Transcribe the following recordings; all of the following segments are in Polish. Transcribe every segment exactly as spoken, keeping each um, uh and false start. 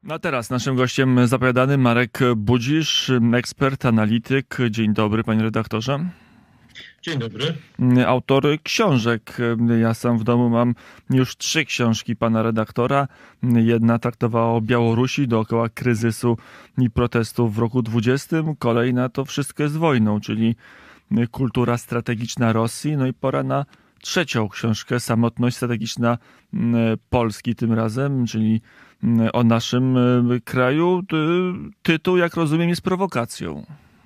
No a teraz naszym gościem zapowiadany Marek Budzisz, ekspert, analityk. Dzień dobry, panie redaktorze. Dzień dobry. Autor książek. Ja sam w domu mam już trzy książki pana redaktora. Jedna traktowała o Białorusi dookoła kryzysu i protestów w roku dwudziestym. Kolejna to Wszystko jest wojną, czyli kultura strategiczna Rosji. No i pora na trzecią książkę, Samotność strategiczna Polski tym razem, czyli o naszym kraju. Tytuł, jak rozumiem, jest prowokacją.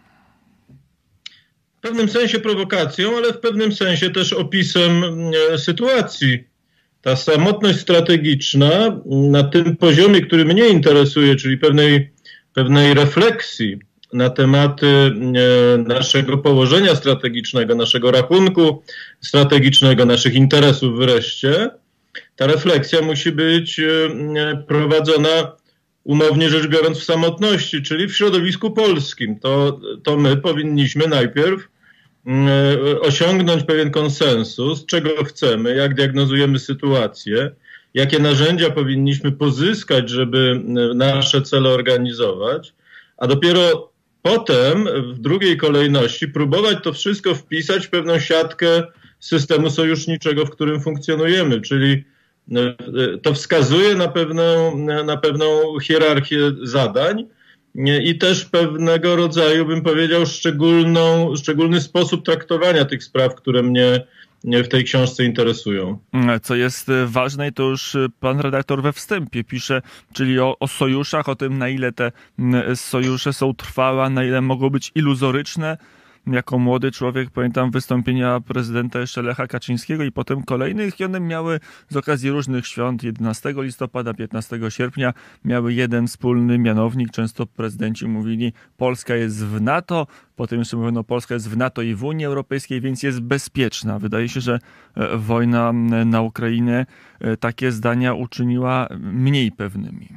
W pewnym sensie prowokacją, ale w pewnym sensie też opisem sytuacji. Ta samotność strategiczna na tym poziomie, który mnie interesuje, czyli pewnej, pewnej refleksji na tematy naszego położenia strategicznego, naszego rachunku strategicznego, naszych interesów wreszcie, ta refleksja musi być prowadzona, umownie rzecz biorąc, w samotności, czyli w środowisku polskim. To, to my powinniśmy najpierw osiągnąć pewien konsensus, czego chcemy, jak diagnozujemy sytuację, jakie narzędzia powinniśmy pozyskać, żeby nasze cele organizować, a dopiero potem w drugiej kolejności próbować to wszystko wpisać w pewną siatkę systemu sojuszniczego, w którym funkcjonujemy, czyli to wskazuje na pewną, na pewną hierarchię zadań i też pewnego rodzaju, bym powiedział, szczególną, szczególny sposób traktowania tych spraw, które mnie w tej książce interesują. Co jest ważne, i to już pan redaktor we wstępie pisze, czyli o, o sojuszach, o tym, na ile te sojusze są trwałe, na ile mogą być iluzoryczne. Jako młody człowiek pamiętam wystąpienia prezydenta jeszcze Lecha Kaczyńskiego i potem kolejnych, i one miały z okazji różnych świąt, jedenastego listopada, piętnastego sierpnia, miały jeden wspólny mianownik. Często prezydenci mówili, Polska jest w NATO, potem jeszcze mówiono, Polska jest w NATO i w Unii Europejskiej, więc jest bezpieczna. Wydaje się, że wojna na Ukrainę takie zdania uczyniła mniej pewnymi.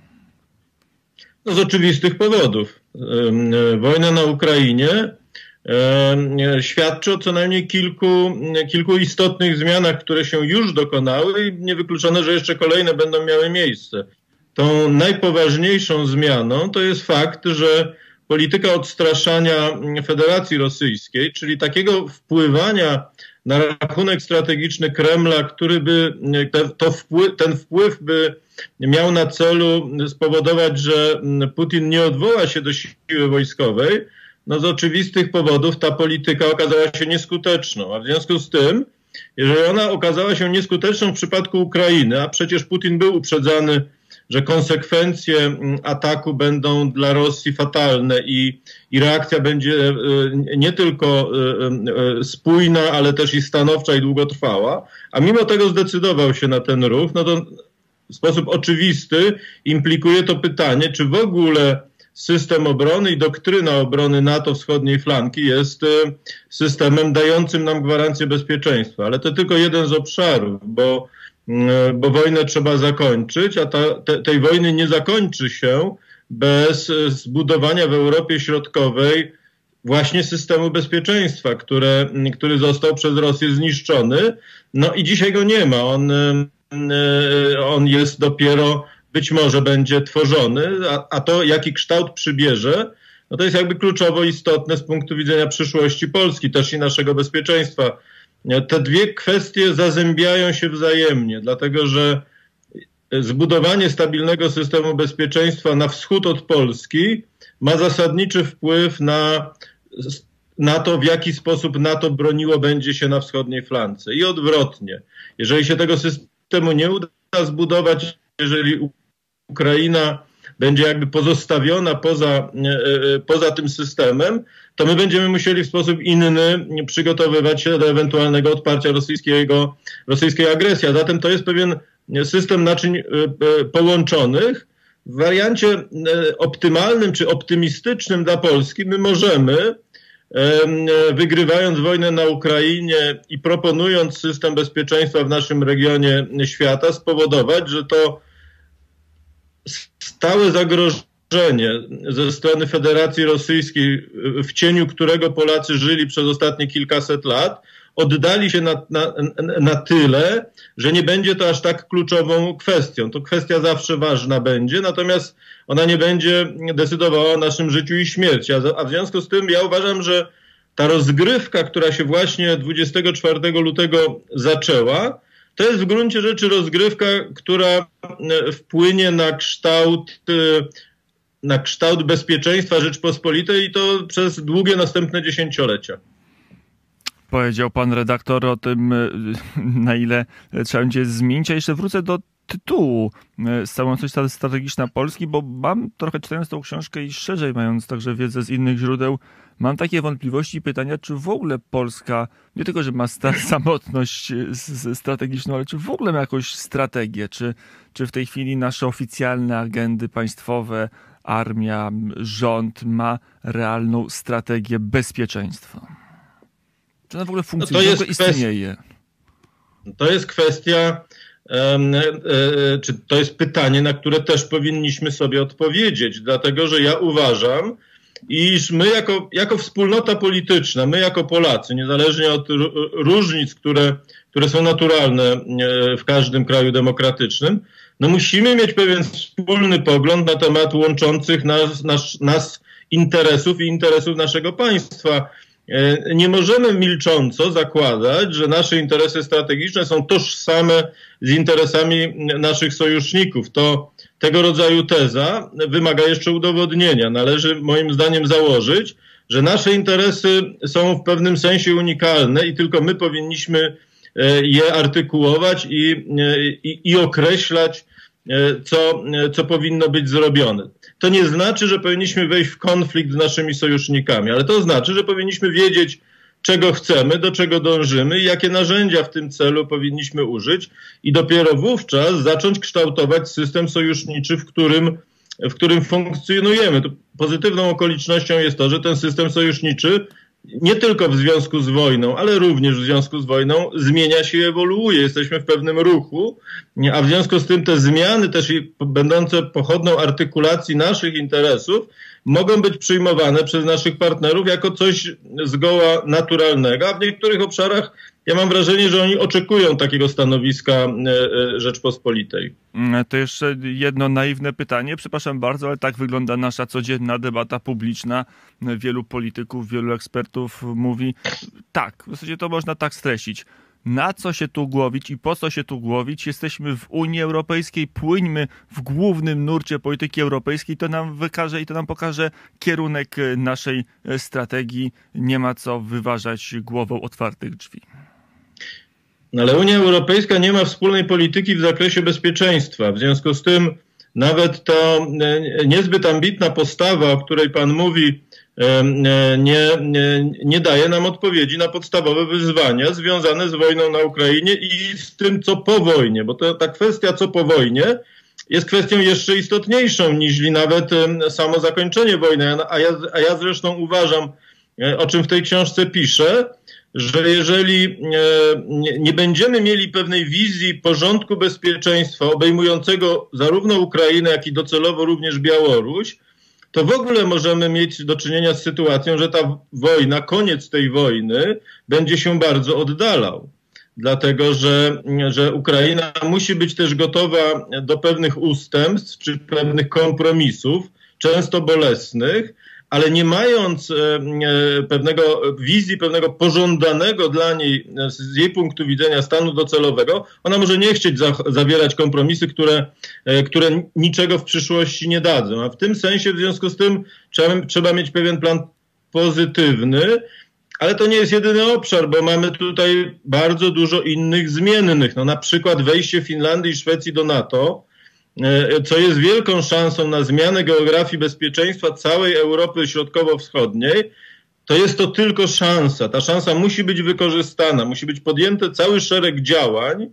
No z oczywistych powodów. Wojna na Ukrainie świadczy o co najmniej kilku, kilku istotnych zmianach, które się już dokonały i niewykluczone, że jeszcze kolejne będą miały miejsce. Tą najpoważniejszą zmianą to jest fakt, że polityka odstraszania Federacji Rosyjskiej, czyli takiego wpływania na rachunek strategiczny Kremla, który by to wpływ, ten wpływ by miał na celu spowodować, że Putin nie odwoła się do siły wojskowej, no z oczywistych powodów ta polityka okazała się nieskuteczną, a w związku z tym, jeżeli ona okazała się nieskuteczną w przypadku Ukrainy, a przecież Putin był uprzedzany, że konsekwencje ataku będą dla Rosji fatalne i, i reakcja będzie nie tylko spójna, ale też i stanowcza i długotrwała, a mimo tego zdecydował się na ten ruch, no to w sposób oczywisty implikuje to pytanie, czy w ogóle system obrony i doktryna obrony NATO wschodniej flanki jest systemem dającym nam gwarancję bezpieczeństwa. Ale to tylko jeden z obszarów, bo, bo wojnę trzeba zakończyć, a ta, te, tej wojny nie zakończy się bez zbudowania w Europie Środkowej właśnie systemu bezpieczeństwa, które, który został przez Rosję zniszczony. No i dzisiaj go nie ma. On, on jest dopiero... być może będzie tworzony, a, a to jaki kształt przybierze, no to jest jakby kluczowo istotne z punktu widzenia przyszłości Polski, też i naszego bezpieczeństwa. Te dwie kwestie zazębiają się wzajemnie, dlatego że zbudowanie stabilnego systemu bezpieczeństwa na wschód od Polski ma zasadniczy wpływ na, na to, w jaki sposób NATO broniło będzie się na wschodniej flance. I odwrotnie. Jeżeli się tego systemu nie uda zbudować, jeżeli Ukraina będzie jakby pozostawiona poza, poza tym systemem, to my będziemy musieli w sposób inny przygotowywać się do ewentualnego odparcia rosyjskiego, rosyjskiej agresji. A zatem to jest pewien system naczyń połączonych. W wariancie optymalnym czy optymistycznym dla Polski my możemy, wygrywając wojnę na Ukrainie i proponując system bezpieczeństwa w naszym regionie świata, spowodować, że to stałe zagrożenie ze strony Federacji Rosyjskiej, w cieniu którego Polacy żyli przez ostatnie kilkaset lat, oddali się na, na, na tyle, że nie będzie to aż tak kluczową kwestią. To kwestia zawsze ważna będzie, natomiast ona nie będzie decydowała o naszym życiu i śmierci. A, a w związku z tym ja uważam, że ta rozgrywka, która się właśnie dwudziestego czwartego lutego zaczęła, to jest w gruncie rzeczy rozgrywka, która wpłynie na kształt, na kształt bezpieczeństwa Rzeczpospolitej i to przez długie następne dziesięciolecia. Powiedział pan redaktor o tym, na ile trzeba będzie zmienić. A jeszcze wrócę do tytułu Samotność strategiczna Polski, bo mam trochę, czytając tą książkę i szerzej mając także wiedzę z innych źródeł, mam takie wątpliwości i pytania, czy w ogóle Polska, nie tylko, że ma sta- samotność strategiczną, ale czy w ogóle ma jakąś strategię? Czy, czy w tej chwili nasze oficjalne agendy państwowe, armia, rząd ma realną strategię bezpieczeństwa? Czy ona w ogóle funkcjonuje, no to jest istnieje? Kwestia, to jest kwestia, um, e, e, czy to jest pytanie, na które też powinniśmy sobie odpowiedzieć, dlatego że ja uważam, iż my jako, jako wspólnota polityczna, my jako Polacy, niezależnie od różnic, które, które są naturalne w każdym kraju demokratycznym, no musimy mieć pewien wspólny pogląd na temat łączących nas, nas, nas interesów i interesów naszego państwa. Nie możemy milcząco zakładać, że nasze interesy strategiczne są tożsame z interesami naszych sojuszników. To tego rodzaju teza wymaga jeszcze udowodnienia. Należy moim zdaniem założyć, że nasze interesy są w pewnym sensie unikalne i tylko my powinniśmy je artykułować i, i, i określać, co, co powinno być zrobione. To nie znaczy, że powinniśmy wejść w konflikt z naszymi sojusznikami, ale to znaczy, że powinniśmy wiedzieć, czego chcemy, do czego dążymy i jakie narzędzia w tym celu powinniśmy użyć i dopiero wówczas zacząć kształtować system sojuszniczy, w którym, w którym funkcjonujemy. Tu pozytywną okolicznością jest to, że ten system sojuszniczy nie tylko w związku z wojną, ale również w związku z wojną zmienia się i ewoluuje. Jesteśmy w pewnym ruchu, a w związku z tym te zmiany też i będące pochodną artykulacji naszych interesów mogą być przyjmowane przez naszych partnerów jako coś zgoła naturalnego, a w niektórych obszarach ja mam wrażenie, że oni oczekują takiego stanowiska Rzeczpospolitej. To jeszcze jedno naiwne pytanie. Przepraszam bardzo, ale tak wygląda nasza codzienna debata publiczna. Wielu polityków, wielu ekspertów mówi tak, w zasadzie to można tak streścić. Na co się tu głowić i po co się tu głowić? Jesteśmy w Unii Europejskiej, płyńmy w głównym nurcie polityki europejskiej, to nam wykaże i to nam pokaże kierunek naszej strategii. Nie ma co wyważać głową otwartych drzwi. No ale Unia Europejska nie ma wspólnej polityki w zakresie bezpieczeństwa. W związku z tym nawet ta niezbyt ambitna postawa, o której pan mówi, nie, nie, nie daje nam odpowiedzi na podstawowe wyzwania związane z wojną na Ukrainie i z tym, co po wojnie, bo to, ta kwestia, co po wojnie, jest kwestią jeszcze istotniejszą niż nawet samo zakończenie wojny. A ja, a ja zresztą uważam, o czym w tej książce piszę, że jeżeli nie będziemy mieli pewnej wizji porządku bezpieczeństwa obejmującego zarówno Ukrainę, jak i docelowo również Białoruś, to w ogóle możemy mieć do czynienia z sytuacją, że ta wojna, koniec tej wojny będzie się bardzo oddalał. Dlatego, że, że Ukraina musi być też gotowa do pewnych ustępstw czy pewnych kompromisów, często bolesnych, ale nie mając e, pewnego wizji, pewnego pożądanego dla niej z jej punktu widzenia stanu docelowego, ona może nie chcieć za, zawierać kompromisy, które, e, które niczego w przyszłości nie dadzą. A w tym sensie w związku z tym trzeba, trzeba mieć pewien plan pozytywny, ale to nie jest jedyny obszar, bo mamy tutaj bardzo dużo innych zmiennych. No, na przykład wejście Finlandii i Szwecji do NATO, co jest wielką szansą na zmianę geografii bezpieczeństwa całej Europy Środkowo-Wschodniej, to jest to tylko szansa. Ta szansa musi być wykorzystana, musi być podjęty cały szereg działań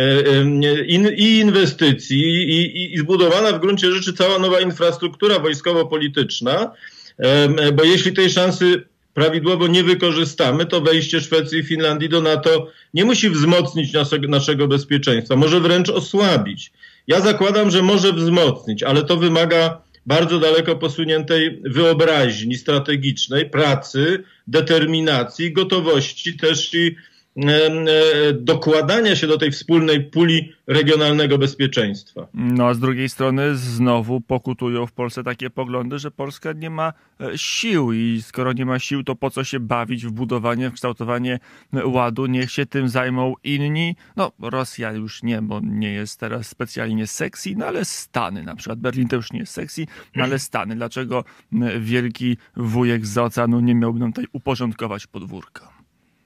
i inwestycji i, i, i zbudowana w gruncie rzeczy cała nowa infrastruktura wojskowo-polityczna, bo jeśli tej szansy prawidłowo nie wykorzystamy, to wejście Szwecji i Finlandii do NATO nie musi wzmocnić naszego, naszego bezpieczeństwa, może wręcz osłabić. Ja zakładam, że może wzmocnić, ale to wymaga bardzo daleko posuniętej wyobraźni strategicznej, pracy, determinacji, gotowości też i dokładania się do tej wspólnej puli regionalnego bezpieczeństwa. No a z drugiej strony znowu pokutują w Polsce takie poglądy, że Polska nie ma sił i skoro nie ma sił, to po co się bawić w budowanie, w kształtowanie ładu, niech się tym zajmą inni. No Rosja już nie, bo nie jest teraz specjalnie sexy, no ale Stany na przykład, Berlin to już nie jest sexy, no ale Stany. Dlaczego wielki wujek z oceanu nie miałby nam tutaj uporządkować podwórka?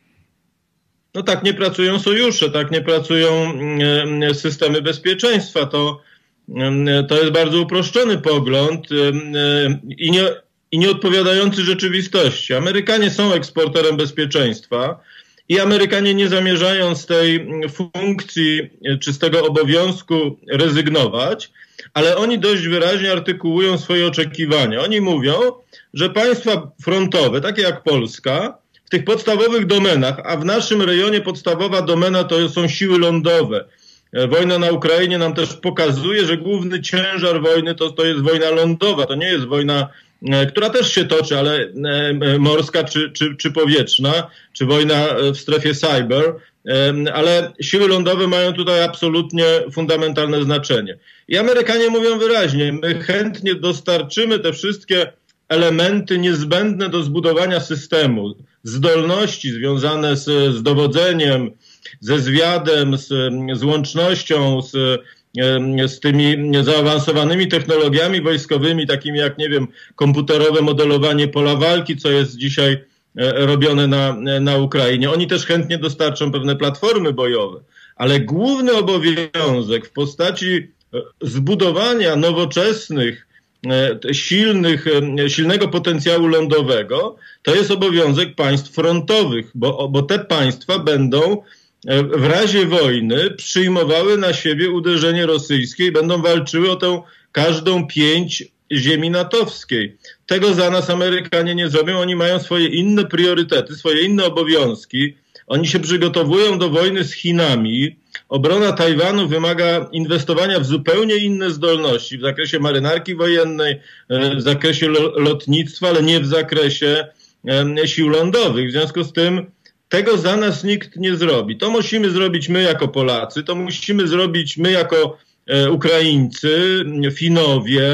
No tak nie pracują sojusze, tak nie pracują systemy bezpieczeństwa. To, to jest bardzo uproszczony pogląd i, nie, i nieodpowiadający rzeczywistości. Amerykanie są eksporterem bezpieczeństwa i Amerykanie nie zamierzają z tej funkcji czy z tego obowiązku rezygnować, ale oni dość wyraźnie artykułują swoje oczekiwania. Oni mówią, że państwa frontowe, takie jak Polska, w tych podstawowych domenach, a w naszym rejonie podstawowa domena to są siły lądowe. Wojna na Ukrainie nam też pokazuje, że główny ciężar wojny to, to jest wojna lądowa. To nie jest wojna, która też się toczy, ale morska czy, czy, czy powietrzna, czy wojna w strefie cyber, ale siły lądowe mają tutaj absolutnie fundamentalne znaczenie. I Amerykanie mówią wyraźnie, my chętnie dostarczymy te wszystkie elementy niezbędne do zbudowania systemu, zdolności związane z, z dowodzeniem, ze zwiadem, z, z łącznością, z, z tymi zaawansowanymi technologiami wojskowymi, takimi jak, nie wiem, komputerowe modelowanie pola walki, co jest dzisiaj robione na, na Ukrainie. Oni też chętnie dostarczą pewne platformy bojowe, ale główny obowiązek w postaci zbudowania nowoczesnych, silnych, silnego potencjału lądowego, to jest obowiązek państw frontowych, bo, bo te państwa będą w razie wojny przyjmowały na siebie uderzenie rosyjskie i będą walczyły o tę każdą pięć ziemi natowskiej. Tego za nas Amerykanie nie zrobią, oni mają swoje inne priorytety, swoje inne obowiązki. Oni się przygotowują do wojny z Chinami. Obrona Tajwanu wymaga inwestowania w zupełnie inne zdolności w zakresie marynarki wojennej, w zakresie lotnictwa, ale nie w zakresie sił lądowych. W związku z tym tego za nas nikt nie zrobi. To musimy zrobić my jako Polacy, to musimy zrobić my jako Ukraińcy, Finowie,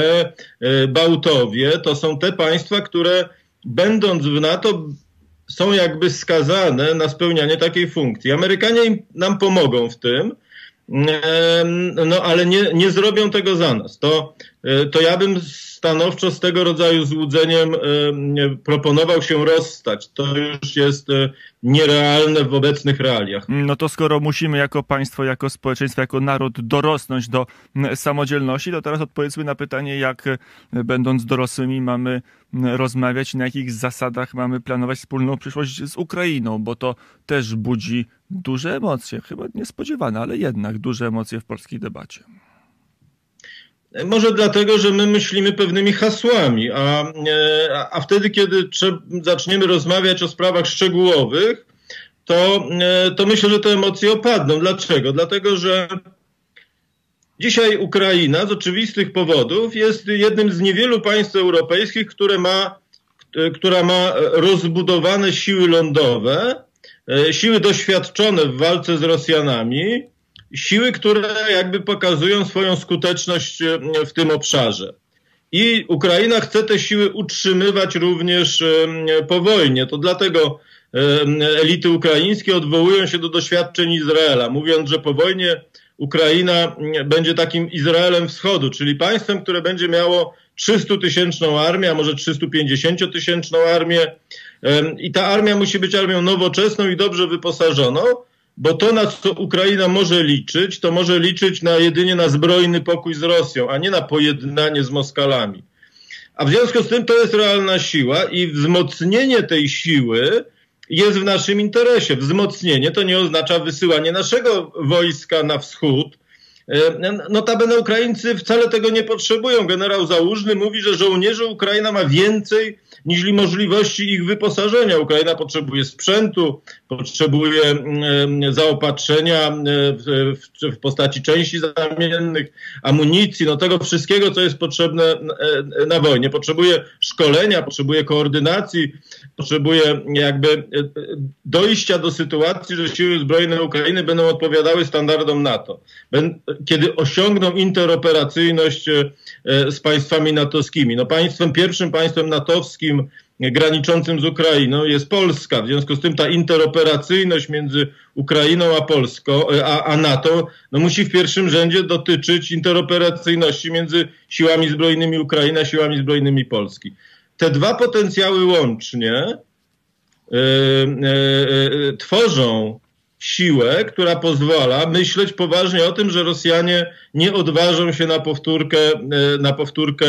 Bałtowie. To są te państwa, które będąc w NATO są jakby skazane na spełnianie takiej funkcji. Amerykanie im, nam pomogą w tym, no ale nie, nie zrobią tego za nas. To, to ja bym stanowczo z tego rodzaju złudzeniem proponował się rozstać. To już jest nierealne w obecnych realiach. No to skoro musimy jako państwo, jako społeczeństwo, jako naród dorosnąć do samodzielności, to teraz odpowiedzmy na pytanie, jak będąc dorosłymi mamy rozmawiać, na jakich zasadach mamy planować wspólną przyszłość z Ukrainą, bo to też budzi duże emocje, chyba niespodziewane, ale jednak duże emocje w polskiej debacie. Może dlatego, że my myślimy pewnymi hasłami, a, a wtedy, kiedy zaczniemy rozmawiać o sprawach szczegółowych, to, to myślę, że te emocje opadną. Dlaczego? Dlatego, że dzisiaj Ukraina z oczywistych powodów jest jednym z niewielu państw europejskich, które ma, która ma rozbudowane siły lądowe, siły doświadczone w walce z Rosjanami, siły, które jakby pokazują swoją skuteczność w tym obszarze. I Ukraina chce te siły utrzymywać również po wojnie. To dlatego elity ukraińskie odwołują się do doświadczeń Izraela, mówiąc, że po wojnie Ukraina będzie takim Izraelem wschodu, czyli państwem, które będzie miało trzystutysięczną armię, a może trzystupięćdziesięciotysięczną armię. I ta armia musi być armią nowoczesną i dobrze wyposażoną, bo to, na co Ukraina może liczyć, to może liczyć na jedynie na zbrojny pokój z Rosją, a nie na pojednanie z Moskalami. A w związku z tym to jest realna siła i wzmocnienie tej siły jest w naszym interesie. Wzmocnienie to nie oznacza wysyłanie naszego wojska na wschód, Notabene Ukraińcy wcale tego nie potrzebują. Generał Załużny mówi, że żołnierzy Ukraina ma więcej niż możliwości ich wyposażenia. Ukraina potrzebuje sprzętu, potrzebuje zaopatrzenia w, w, w postaci części zamiennych, amunicji, no tego wszystkiego, co jest potrzebne na wojnie. Potrzebuje szkolenia, potrzebuje koordynacji, potrzebuje jakby dojścia do sytuacji, że siły zbrojne Ukrainy będą odpowiadały standardom NATO. Kiedy osiągną interoperacyjność z państwami natowskimi. No państwem, pierwszym państwem natowskim graniczącym z Ukrainą jest Polska. W związku z tym ta interoperacyjność między Ukrainą a Polską, a, a NATO, no musi w pierwszym rzędzie dotyczyć interoperacyjności między siłami zbrojnymi Ukrainy a siłami zbrojnymi Polski. Te dwa potencjały łącznie yy, yy, tworzą siłę, która pozwala myśleć poważnie o tym, że Rosjanie nie odważą się na powtórkę, na powtórkę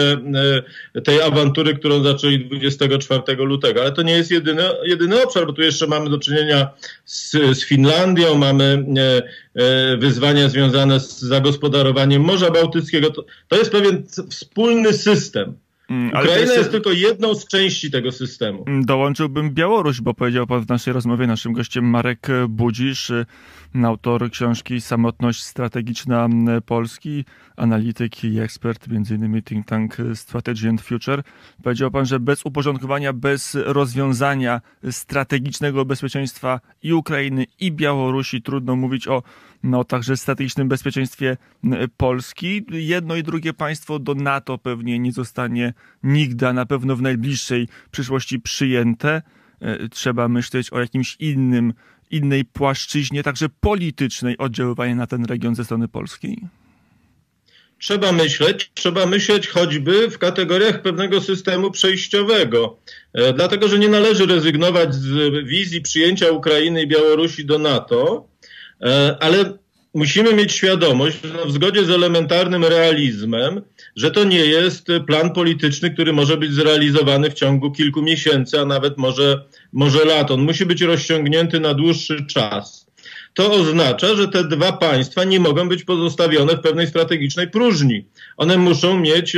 tej awantury, którą zaczęli dwudziestego czwartego lutego. Ale to nie jest jedyny, jedyny obszar, bo tu jeszcze mamy do czynienia z, z Finlandią, mamy wyzwania związane z zagospodarowaniem Morza Bałtyckiego. To, to jest pewien wspólny system. Ale Ukraina jest... jest tylko jedną z części tego systemu. Dołączyłbym Białoruś, bo powiedział pan w naszej rozmowie, naszym gościem Marek Budzisz, autor książki Samotność strategiczna Polski, analityk i ekspert, między innymi think tank Strategy and Future. Powiedział pan, że bez uporządkowania, bez rozwiązania strategicznego bezpieczeństwa i Ukrainy, i Białorusi trudno mówić o no także strategicznym bezpieczeństwie Polski. Jedno i drugie państwo do NATO pewnie nie zostanie nigdy, a na pewno w najbliższej przyszłości przyjęte. Trzeba myśleć o jakimś innym, innej płaszczyźnie, także politycznej oddziaływania na ten region ze strony polskiej. Trzeba myśleć, trzeba myśleć choćby w kategoriach pewnego systemu przejściowego. Dlatego, że nie należy rezygnować z wizji przyjęcia Ukrainy i Białorusi do NATO, ale musimy mieć świadomość, no, w zgodzie z elementarnym realizmem, że to nie jest plan polityczny, który może być zrealizowany w ciągu kilku miesięcy, a nawet może, może lat. On musi być rozciągnięty na dłuższy czas. To oznacza, że te dwa państwa nie mogą być pozostawione w pewnej strategicznej próżni. One muszą mieć,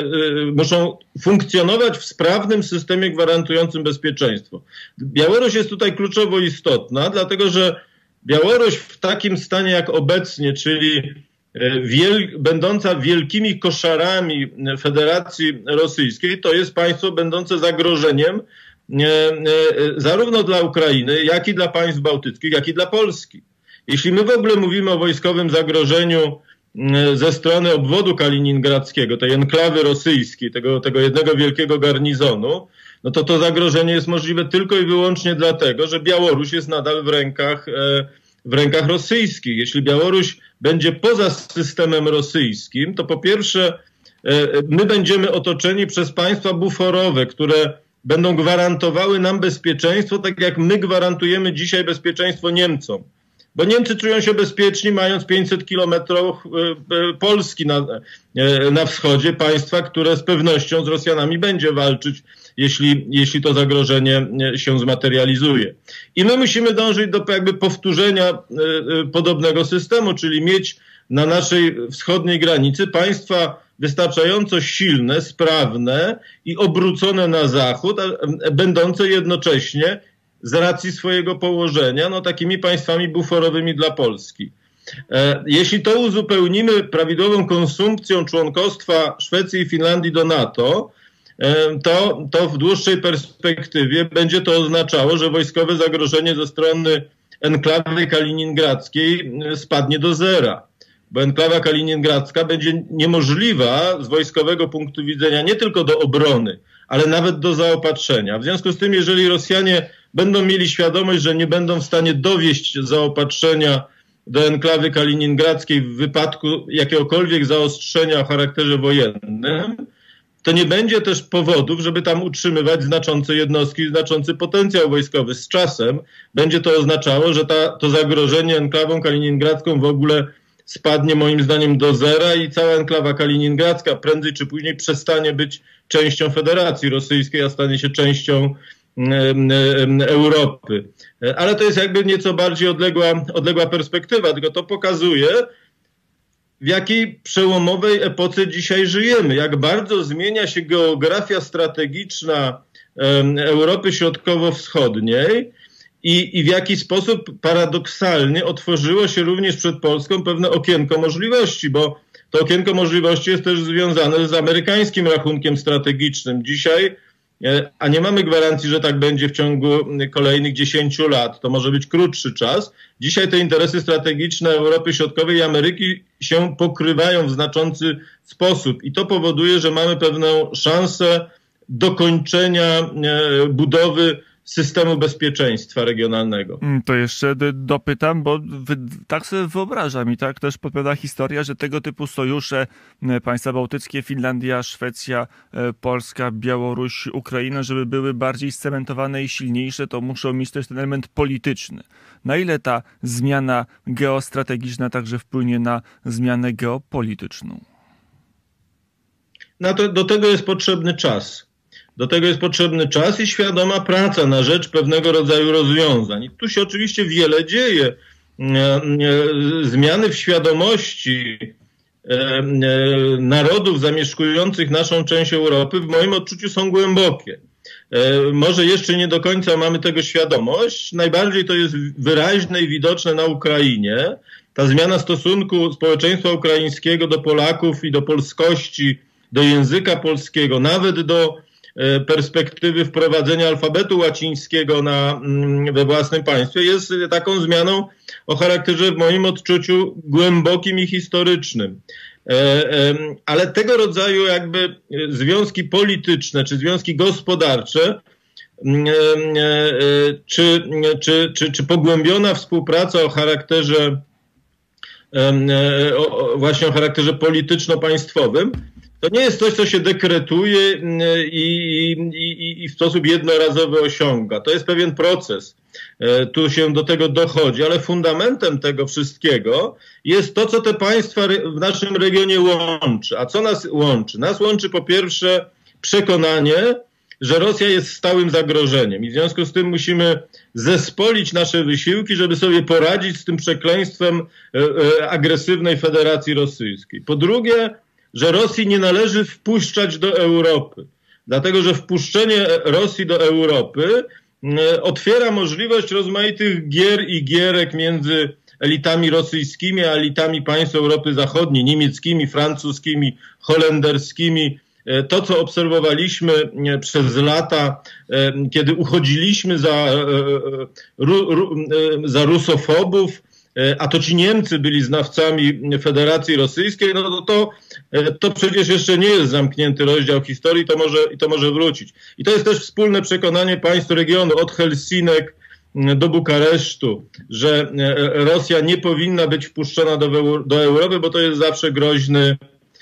muszą funkcjonować w sprawnym systemie gwarantującym bezpieczeństwo. Białoruś jest tutaj kluczowo istotna, dlatego że Białoruś w takim stanie jak obecnie, czyli wiel, będąca wielkimi koszarami Federacji Rosyjskiej, to jest państwo będące zagrożeniem e, e, zarówno dla Ukrainy, jak i dla państw bałtyckich, jak i dla Polski. Jeśli my w ogóle mówimy o wojskowym zagrożeniu e, ze strony obwodu kaliningradzkiego, tej enklawy rosyjskiej, tego, tego jednego wielkiego garnizonu, no to to zagrożenie jest możliwe tylko i wyłącznie dlatego, że Białoruś jest nadal w rękach, w rękach rosyjskich. Jeśli Białoruś będzie poza systemem rosyjskim, to po pierwsze my będziemy otoczeni przez państwa buforowe, które będą gwarantowały nam bezpieczeństwo, tak jak my gwarantujemy dzisiaj bezpieczeństwo Niemcom. Bo Niemcy czują się bezpieczni, mając pięćset kilometrów Polski na, na wschodzie, państwa, które z pewnością z Rosjanami będzie walczyć, jeśli, jeśli to zagrożenie się zmaterializuje. I my musimy dążyć do jakby powtórzenia podobnego systemu, czyli mieć na naszej wschodniej granicy państwa wystarczająco silne, sprawne i obrócone na zachód, będące jednocześnie z racji swojego położenia, no takimi państwami buforowymi dla Polski. Jeśli to uzupełnimy prawidłową konsumpcją członkostwa Szwecji i Finlandii do NATO, to, to w dłuższej perspektywie będzie to oznaczało, że wojskowe zagrożenie ze strony enklawy kaliningradzkiej spadnie do zera. Bo enklawa kaliningradzka będzie niemożliwa z wojskowego punktu widzenia nie tylko do obrony, ale nawet do zaopatrzenia. W związku z tym, jeżeli Rosjanie będą mieli świadomość, że nie będą w stanie dowieść zaopatrzenia do enklawy kaliningradzkiej w wypadku jakiegokolwiek zaostrzenia o charakterze wojennym, to nie będzie też powodów, żeby tam utrzymywać znaczące jednostki, znaczący potencjał wojskowy. Z czasem będzie to oznaczało, że ta, to zagrożenie enklawą kaliningradzką w ogóle spadnie moim zdaniem do zera i cała enklawa kaliningradzka prędzej czy później przestanie być częścią Federacji Rosyjskiej, a stanie się częścią Europy. Ale to jest jakby nieco bardziej odległa, odległa perspektywa, tylko to pokazuje, w jakiej przełomowej epoce dzisiaj żyjemy, jak bardzo zmienia się geografia strategiczna Europy Środkowo-Wschodniej i, i w jaki sposób paradoksalnie otworzyło się również przed Polską pewne okienko możliwości, bo to okienko możliwości jest też związane z amerykańskim rachunkiem strategicznym. Dzisiaj, a nie mamy gwarancji, że tak będzie w ciągu kolejnych dziesięciu lat, to może być krótszy czas. Dzisiaj te interesy strategiczne Europy Środkowej i Ameryki się pokrywają w znaczący sposób i to powoduje, że mamy pewną szansę dokończenia budowy systemu bezpieczeństwa regionalnego. To jeszcze dopytam, bo tak sobie wyobrażam i tak też podpowiada historia, że tego typu sojusze, państwa bałtyckie, Finlandia, Szwecja, Polska, Białoruś, Ukraina, żeby były bardziej scementowane i silniejsze, to muszą mieć też ten element polityczny. Na ile ta zmiana geostrategiczna także wpłynie na zmianę geopolityczną? No to, do tego jest potrzebny czas. Do tego jest potrzebny czas i świadoma praca na rzecz pewnego rodzaju rozwiązań. I tu się oczywiście wiele dzieje. Zmiany w świadomości narodów zamieszkujących naszą część Europy w moim odczuciu są głębokie. Może jeszcze nie do końca mamy tego świadomość. Najbardziej to jest wyraźne i widoczne na Ukrainie. Ta zmiana stosunku społeczeństwa ukraińskiego do Polaków i do polskości, do języka polskiego, nawet do perspektywy wprowadzenia alfabetu łacińskiego na, we własnym państwie jest taką zmianą o charakterze w moim odczuciu głębokim i historycznym. Ale tego rodzaju jakby związki polityczne czy związki gospodarcze czy, czy, czy, czy pogłębiona współpraca o charakterze właśnie o charakterze polityczno-państwowym to nie jest coś, co się dekretuje i, i, i w sposób jednorazowy osiąga. To jest pewien proces. Tu się do tego dochodzi, ale fundamentem tego wszystkiego jest to, co te państwa w naszym regionie łączy. A co nas łączy? Nas łączy po pierwsze przekonanie, że Rosja jest stałym zagrożeniem i w związku z tym musimy zespolić nasze wysiłki, żeby sobie poradzić z tym przekleństwem agresywnej Federacji Rosyjskiej. Po drugie, że Rosji nie należy wpuszczać do Europy, dlatego że wpuszczenie Rosji do Europy otwiera możliwość rozmaitych gier i gierek między elitami rosyjskimi a elitami państw Europy Zachodniej, niemieckimi, francuskimi, holenderskimi. To, co obserwowaliśmy przez lata, kiedy uchodziliśmy za, za rusofobów, a to ci Niemcy byli znawcami Federacji Rosyjskiej, no to, to przecież jeszcze nie jest zamknięty rozdział historii, to może, i to może wrócić. I to jest też wspólne przekonanie państw regionu od Helsinek do Bukaresztu, że Rosja nie powinna być wpuszczona do, do Europy, bo to jest zawsze groźny,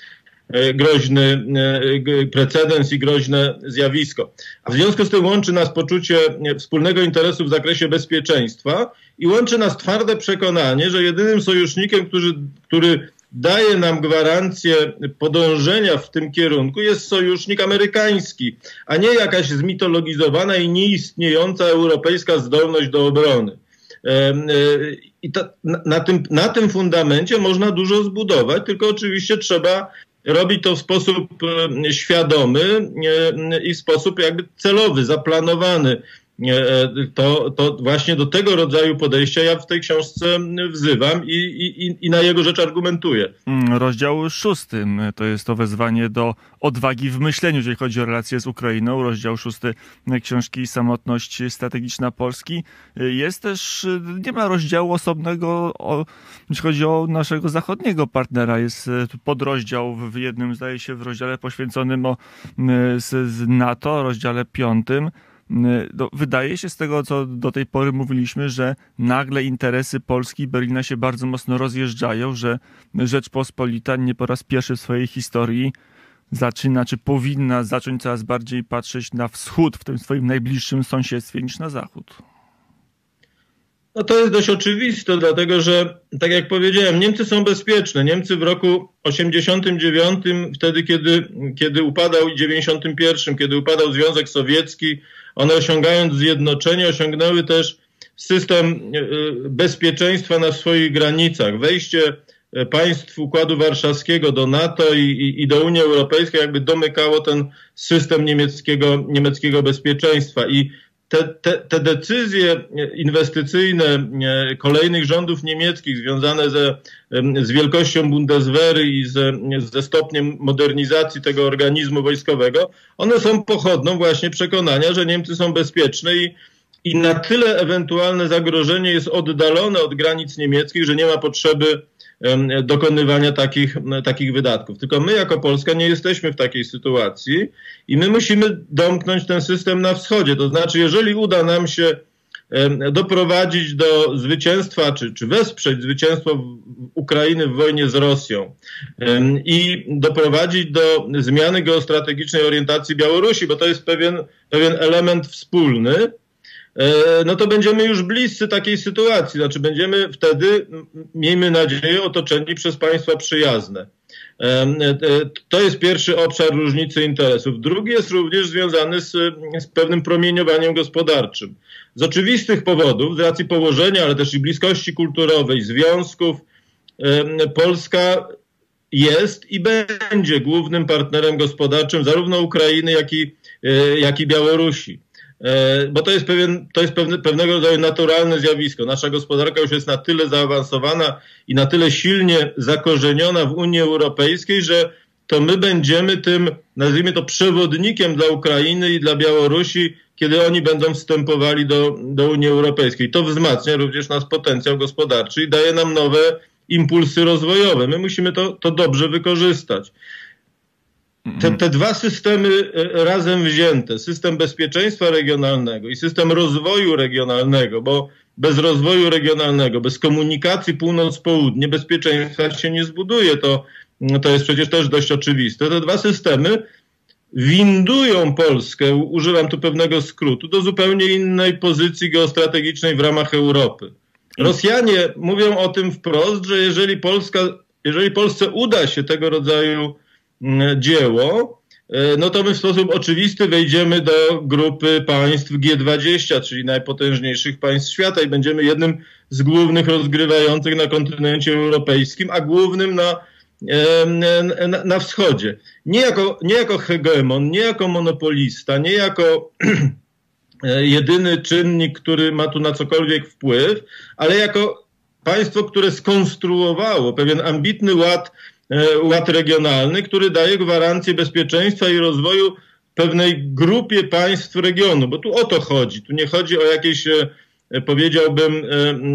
groźny precedens i groźne zjawisko. A w związku z tym łączy nas poczucie wspólnego interesu w zakresie bezpieczeństwa i łączy nas twarde przekonanie, że jedynym sojusznikiem, który, który daje nam gwarancję podążenia w tym kierunku, jest sojusznik amerykański, a nie jakaś zmitologizowana i nieistniejąca europejska zdolność do obrony. I ta, na, tym, na tym fundamencie można dużo zbudować, tylko oczywiście trzeba robić to w sposób świadomy i w sposób jakby celowy, zaplanowany. To, to właśnie do tego rodzaju podejścia ja w tej książce wzywam i, i, i na jego rzecz argumentuję. Rozdział szósty to jest to wezwanie do odwagi w myśleniu, jeżeli chodzi o relacje z Ukrainą. Rozdział szósty książki Samotność strategiczna Polski. Jest też, nie ma rozdziału osobnego, o, jeśli chodzi o naszego zachodniego partnera. Jest podrozdział w jednym, zdaje się, w rozdziale poświęconym o, z, z NATO, rozdziale piątym. Wydaje się z tego, co do tej pory mówiliśmy, że nagle interesy Polski i Berlina się bardzo mocno rozjeżdżają, że Rzeczpospolita nie po raz pierwszy w swojej historii zaczyna, czy powinna zacząć coraz bardziej patrzeć na wschód w tym swoim najbliższym sąsiedztwie niż na zachód. No to jest dość oczywiste, dlatego że, tak jak powiedziałem, Niemcy są bezpieczne. Niemcy w roku osiemdziesiątym dziewiątym, wtedy kiedy, kiedy upadał i dziewięćdziesiątym pierwszym, kiedy upadał Związek Sowiecki, one osiągając zjednoczenie, osiągnęły też system bezpieczeństwa na swoich granicach. Wejście państw Układu Warszawskiego do NATO i, i, i do Unii Europejskiej jakby domykało ten system niemieckiego, niemieckiego bezpieczeństwa. I te, te, te decyzje inwestycyjne kolejnych rządów niemieckich związane ze, z wielkością Bundeswehry i ze, ze stopniem modernizacji tego organizmu wojskowego, one są pochodną właśnie przekonania, że Niemcy są bezpieczne i I na tyle ewentualne zagrożenie jest oddalone od granic niemieckich, że nie ma potrzeby dokonywania takich, takich wydatków. Tylko my jako Polska nie jesteśmy w takiej sytuacji i my musimy domknąć ten system na wschodzie. To znaczy, jeżeli uda nam się doprowadzić do zwycięstwa, czy, czy wesprzeć zwycięstwo Ukrainy w wojnie z Rosją i doprowadzić do zmiany geostrategicznej orientacji Białorusi, bo to jest pewien, pewien element wspólny, no to będziemy już bliscy takiej sytuacji. Znaczy będziemy wtedy, miejmy nadzieję, otoczeni przez państwa przyjazne. To jest pierwszy obszar różnicy interesów. Drugi jest również związany z, z pewnym promieniowaniem gospodarczym. Z oczywistych powodów, z racji położenia, ale też i bliskości kulturowej, związków, Polska jest i będzie głównym partnerem gospodarczym zarówno Ukrainy, jak i, jak i Białorusi. Bo to jest, pewien, to jest pewne, pewnego rodzaju naturalne zjawisko. Nasza gospodarka już jest na tyle zaawansowana i na tyle silnie zakorzeniona w Unii Europejskiej, że to my będziemy tym, nazwijmy to, przewodnikiem dla Ukrainy i dla Białorusi, kiedy oni będą wstępowali do, do Unii Europejskiej. To wzmacnia również nasz potencjał gospodarczy i daje nam nowe impulsy rozwojowe. My musimy to, to dobrze wykorzystać. Te, te dwa systemy razem wzięte, system bezpieczeństwa regionalnego i system rozwoju regionalnego, bo bez rozwoju regionalnego, bez komunikacji północ-południe bezpieczeństwa się nie zbuduje. To, to jest przecież też dość oczywiste. Te dwa systemy windują Polskę, używam tu pewnego skrótu, do zupełnie innej pozycji geostrategicznej w ramach Europy. Rosjanie mówią o tym wprost, że jeżeli Polska, jeżeli Polsce uda się tego rodzaju dzieło, no to my w sposób oczywisty wejdziemy do grupy państw G dwadzieścia, czyli najpotężniejszych państw świata i będziemy jednym z głównych rozgrywających na kontynencie europejskim, a głównym na, na, na wschodzie. Nie jako, nie jako hegemon, nie jako monopolista, nie jako jedyny czynnik, który ma tu na cokolwiek wpływ, ale jako państwo, które skonstruowało pewien ambitny ład ład regionalny, który daje gwarancję bezpieczeństwa i rozwoju pewnej grupie państw regionu, bo tu o to chodzi. Tu nie chodzi o jakieś, powiedziałbym,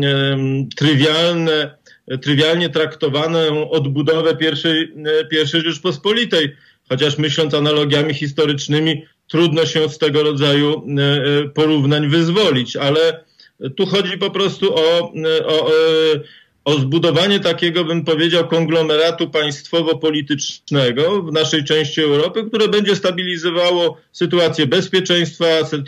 trywialne, trywialnie traktowaną odbudowę pierwszej, pierwszej Rzeczpospolitej, chociaż myśląc analogiami historycznymi, trudno się z tego rodzaju porównań wyzwolić, ale tu chodzi po prostu o, o o zbudowanie takiego, bym powiedział, konglomeratu państwowo-politycznego w naszej części Europy, które będzie stabilizowało sytuację bezpieczeństwa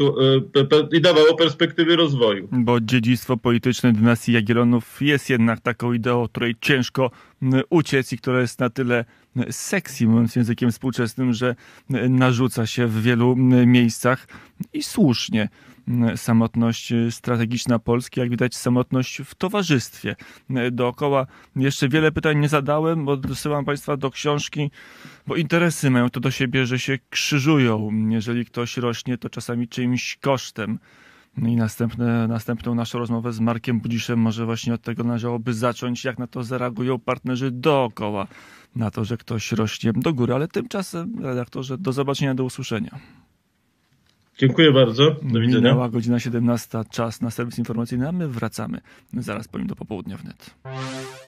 i dawało perspektywy rozwoju. Bo dziedzictwo polityczne dynastii Jagiellonów jest jednak taką ideą, której ciężko uciec i która jest na tyle sexy, mówiąc językiem współczesnym, że narzuca się w wielu miejscach i słusznie. Samotność strategiczna Polski, jak widać samotność w towarzystwie. Dookoła jeszcze wiele pytań nie zadałem, bo dosyłam Państwa do książki, bo interesy mają to do siebie, że się krzyżują. Jeżeli ktoś rośnie, to czasami czyimś kosztem. I następne, następną naszą rozmowę z Markiem Budziszem może właśnie od tego należałoby zacząć, jak na to zareagują partnerzy dookoła, na to, że ktoś rośnie do góry. Ale tymczasem, redaktorze, do zobaczenia, do usłyszenia. Dziękuję bardzo. Do widzenia. Minęła godzina siedemnasta, czas na serwis informacyjny, a my wracamy zaraz po nim do popołudnia wnet.